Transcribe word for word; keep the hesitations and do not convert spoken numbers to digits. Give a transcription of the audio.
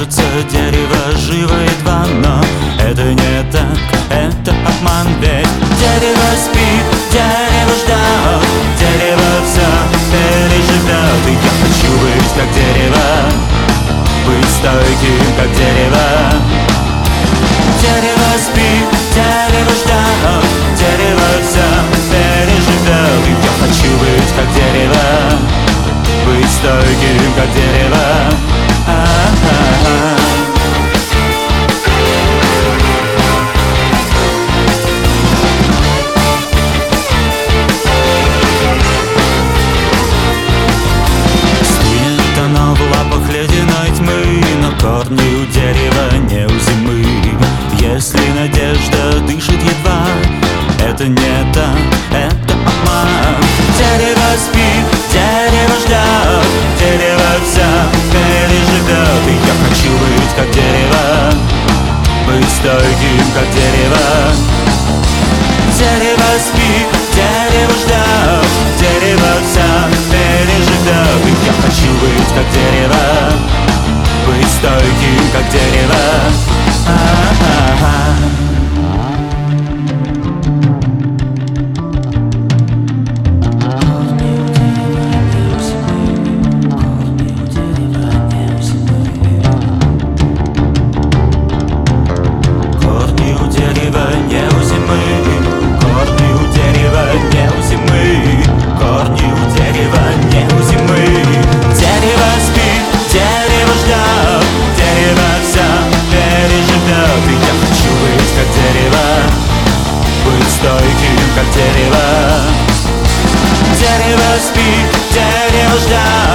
Кажется, дерево живо едва, но это не так, это обман. Ведь дерево спит, дерево ждет, дерево все переживет. И я хочу быть как дерево, быть стойким как дерево. Дерево спит, дерево ждет, дерево все переживет. И я хочу быть как дерево, быть стойким как дерево. А-а-а. Стынет оно в лапах ледяной тьмы, но корни у дерева неузимы. Если надежда дышит едва, это не так, это обман. Дерево спит, дерево ждет, дерево все переживет. И я хочу быть как дерево, быть стойким как дерево. Дерево спит, дерево ждет, дерево все переживет. И я хочу быть как дерево, быть стойким как дерево. А-а-а. Стойким как дерево. Дерево спит, дерево ждет,